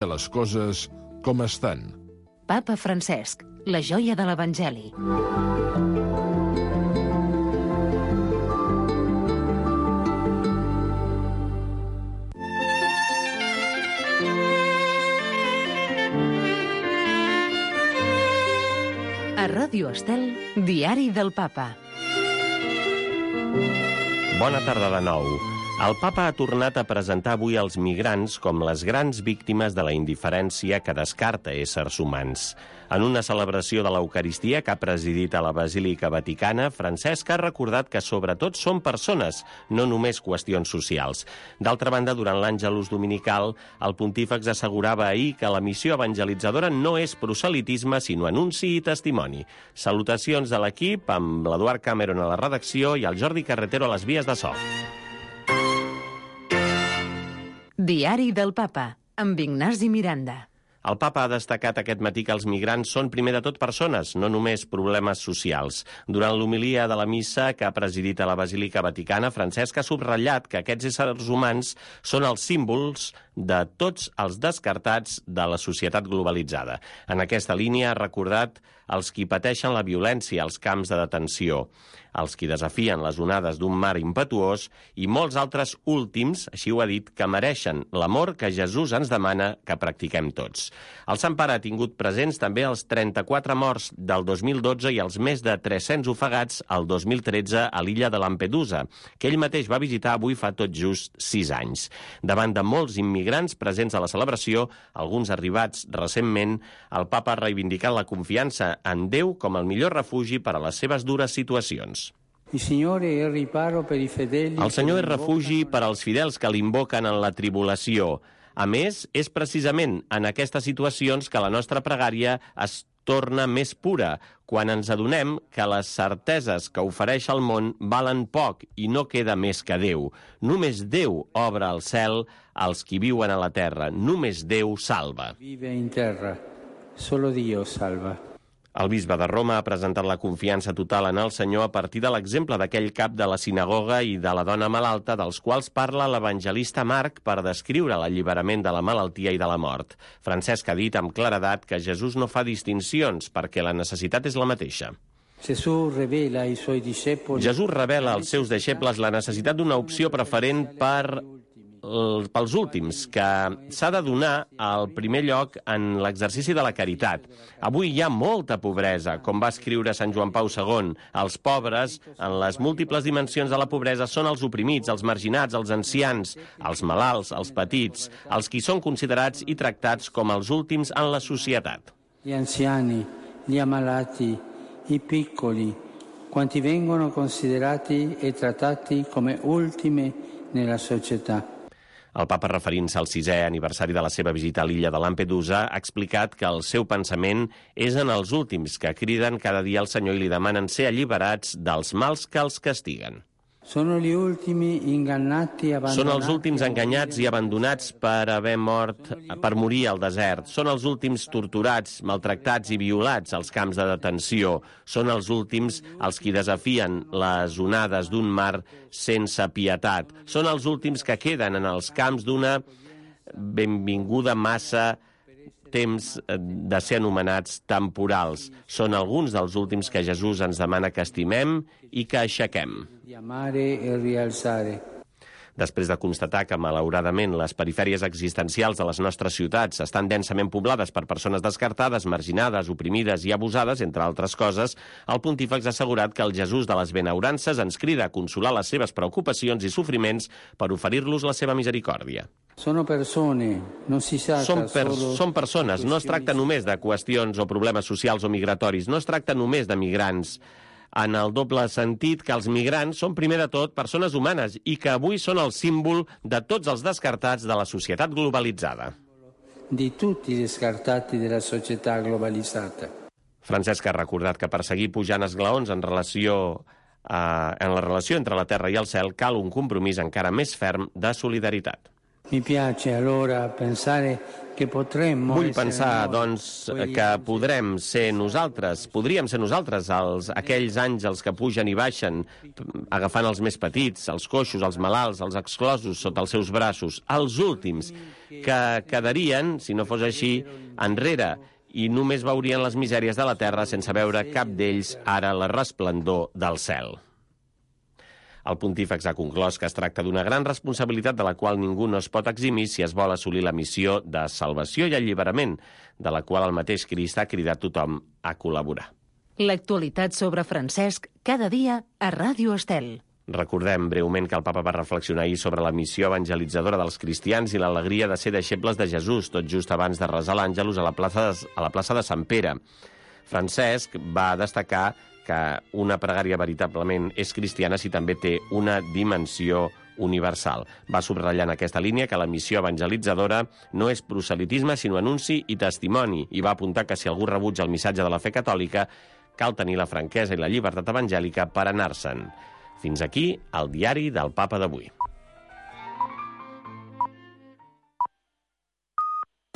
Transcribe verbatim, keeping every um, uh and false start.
les coses com estan. Papa Francesc, la joia de l'Evangeli. A Ràdio Estel, Diari del Papa. Bona tarda de nou. El papa ha tornat a presentar avui els migrants com les grans víctimes de la indiferència que descarta éssers humans. En una celebració de l'Eucaristia que ha presidit a la Basílica Vaticana, Francesc ha recordat que sobretot són persones, no només qüestions socials. D'altra banda, durant l'Àngelus dominical, el pontífex assegurava ahir que la missió evangelitzadora no és proselitisme, sinó anunci i testimoni. Salutacions de l'equip, amb l'Eduard Cameron a la redacció i el Jordi Carretero a les vies de so. Diari del Papa, amb Ignasi Miranda. El papa ha destacat aquest matí que els migrants són primer de tot persones, no només problemes socials. Durant l'homilia de la missa que ha presidit a la Basílica Vaticana, Francesc ha subratllat que aquests éssers humans són els símbols de tots els descartats de la societat globalitzada. En aquesta línia ha recordat els qui pateixen la violència als camps de detenció, els qui desafien les onades d'un mar impetuós i molts altres últims, així ho ha dit, que mereixen l'amor que Jesús ens demana que practiquem tots. El Sant Pare ha tingut presents també els trenta-quatre morts del dos mil dotze i els més de tres-cents ofegats el dos mil tretze a l'illa de Lampedusa, que ell mateix va visitar avui fa tot just sis anys. Davant de molts immigrants presents a la celebració, alguns arribats recentment, el papa ha reivindicat la confiança en Déu com el millor refugi per a les seves dures situacions. El Senyor és refugi per als fidels que l'invoquen en la tribulació. A més, és precisament en aquestes situacions que la nostra pregària es torna més pura, quan ens adonem que les certeses que ofereix el món valen poc i no queda més que Déu. Només Déu obre el cel als qui viuen a la terra. Només Déu salva. Vive in terra, solo Dio salva. El bisbe de Roma ha presentat la confiança total en el Senyor a partir de l'exemple d'aquell cap de la sinagoga i de la dona malalta, dels quals parla l'evangelista Marc per descriure l'alliberament de la malaltia i de la mort. Francesc ha dit amb claredat que Jesús no fa distincions perquè la necessitat és la mateixa. Jesús revela ai suoi discepoli... Jesús revela als seus deixebles la necessitat d'una opció preferent per... pels últims, que s'ha de donar al primer lloc en l'exercici de la caritat. Avui hi ha molta pobresa, com va escriure Sant Joan Pau segon. Els pobres, en les múltiples dimensions de la pobresa, són els oprimits, els marginats, els ancians, els malalts, els petits, els qui són considerats i tractats com els últims en la societat. Gli anziani, gli ammalati, i piccoli, quanti vengono considerati e trattati come ultimi nella società. El papa, referint-se al sisè aniversari de la seva visita a l'illa de Lampedusa, ha explicat que el seu pensament és en els últims, que criden cada dia al Senyor i li demanen ser alliberats dels mals que els castiguen. Sono gli ultimi ingannati e abbandonati. Són els últims enganyats i abandonats per haver mort, per morir al desert. Són els últims torturats, maltractats i violats als camps de detenció. Són els últims els qui desafien les onades d'un mar sense pietat. Són els últims que queden en els camps d'una benvinguda massa temps de ser anomenats temporals. Són alguns dels últims que Jesús ens demana que estimem i que aixequem. Després de constatar que, malauradament, les perifèries existencials de les nostres ciutats estan densament poblades per persones descartades, marginades, oprimides i abusades, entre altres coses, el pontífex ha assegurat que el Jesús de les benaurances ens crida a consolar les seves preocupacions i sofriments per oferir-los la seva misericòrdia. Sono persone, non si sa Són, per, solo... són persones, no es tracta només de qüestions o problemes socials o migratoris, no es tracta només de migrants, en el doble sentit que els migrants són primer de tot persones humanes i que avui són el símbol de tots els descartats de la societat globalitzada. Di tutti i descartati della società globalizzata. Francesc ha recordat que per seguir pujant esglaons en relació eh, en la relació entre la terra i el cel cal un compromís encara més ferm de solidaritat. Mi piace allora pensare que potremmo Vull essere pensar, noi doncs, quelli que podrem ser nosaltres, podríem ser nosaltres, els, aquells àngels que pugen i baixen, agafant els més petits, els coixos, els malalts, els exclosos sota els seus braços, els últims, que quedarien, si no fos així, enrere, i només veurien les misèries de la terra sense veure cap d'ells ara la resplendor del cel. El pontífex ha conclòs que es tracta d'una gran responsabilitat de la qual ningú no es pot eximir si es vol assolir la missió de salvació i alliberament, de la qual el mateix Crist ha cridat tothom a col·laborar. L'actualitat sobre Francesc cada dia a Ràdio Estel. Recordem breument que el papa va reflexionar ahir sobre la missió evangelitzadora dels cristians i l'alegria de ser deixebles de Jesús, tot just abans de resar l'Àngelus a la plaça de, a la plaça de Sant Pere. Francesc va destacar que una pregària veritablement és cristiana si també té una dimensió universal. Va subratllar en aquesta línia que la missió evangelitzadora no és proselitisme, sinó anunci i testimoni, i va apuntar que si algú rebutja el missatge de la fe catòlica, cal tenir la franquesa i la llibertat evangèlica per anar-se'n. Fins aquí el diari del Papa d'avui.